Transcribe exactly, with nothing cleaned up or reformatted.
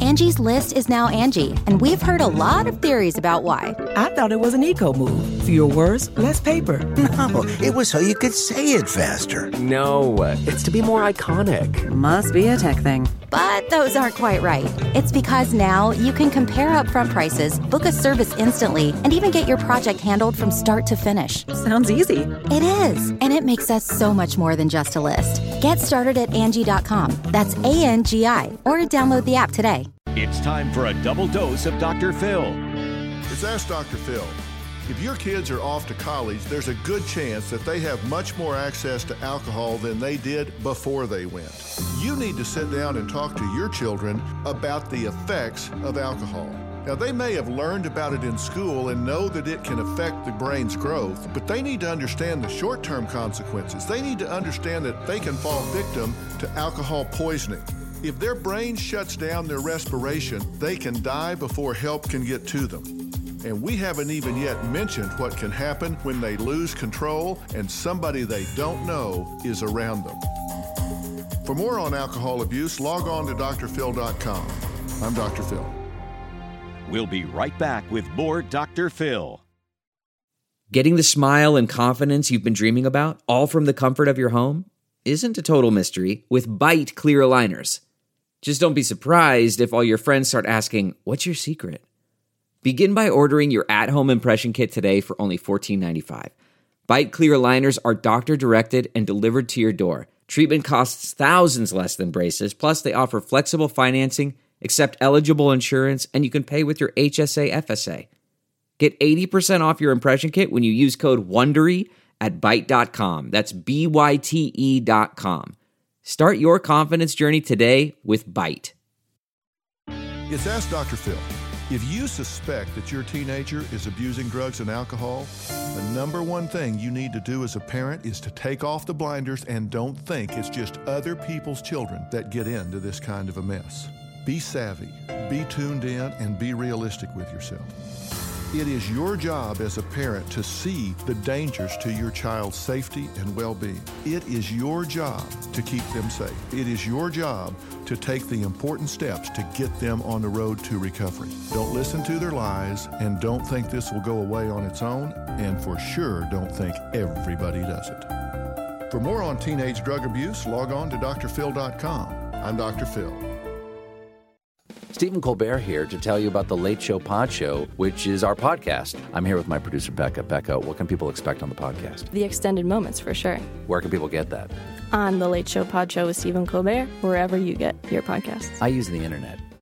Angie's List is now Angie, and we've heard a lot of theories about why. I thought it was an eco move. Fewer words, less paper. No, it was so you could say it faster. No, it's to be more iconic. Must be a tech thing. But those aren't quite right. It's because now you can compare upfront prices, book a service instantly, and even get your project handled from start to finish. Sounds easy. It is, and it makes us so much more than just a list. Get started at Angie dot com. That's A N G I, or download the app today. It's time for a double dose of Doctor Phil. It's Ask Doctor Phil. If your kids are off to college, there's a good chance that they have much more access to alcohol than they did before they went. You need to sit down and talk to your children about the effects of alcohol. Now, they may have learned about it in school and know that it can affect the brain's growth, but they need to understand the short-term consequences. They need to understand that they can fall victim to alcohol poisoning. If their brain shuts down their respiration, they can die before help can get to them. And we haven't even yet mentioned what can happen when they lose control and somebody they don't know is around them. For more on alcohol abuse, log on to D R phil dot com. I'm Doctor Phil. We'll be right back with more Doctor Phil. Getting the smile and confidence you've been dreaming about, all from the comfort of your home, isn't a total mystery with Byte clear aligners. Just don't be surprised if all your friends start asking, "What's your secret?" Begin by ordering your at-home impression kit today for only fourteen ninety-five. Byte clear aligners are doctor-directed and delivered to your door. Treatment costs thousands less than braces, plus they offer flexible financing, accept eligible insurance, and you can pay with your H S A F S A. Get eighty percent off your impression kit when you use code WONDERY at byte dot com. That's B Y T E dot com. Start your confidence journey today with Byte. It's Ask Doctor Phil. If you suspect that your teenager is abusing drugs and alcohol, the number one thing you need to do as a parent is to take off the blinders and don't think it's just other people's children that get into this kind of a mess. Be savvy, be tuned in, and be realistic with yourself. It is your job as a parent to see the dangers to your child's safety and well-being. It is your job to keep them safe. It is your job to take the important steps to get them on the road to recovery. Don't listen to their lies, and don't think this will go away on its own, and for sure don't think everybody does it. For more on teenage drug abuse, log on to D R phil dot com. I'm Doctor Phil. Stephen Colbert here to tell you about the Late Show Pod Show, which is our podcast. I'm here with my producer, Becca. Becca, what can people expect on the podcast? The extended moments, for sure. Where can people get that? On the Late Show Pod Show with Stephen Colbert, wherever you get your podcasts. I use the internet.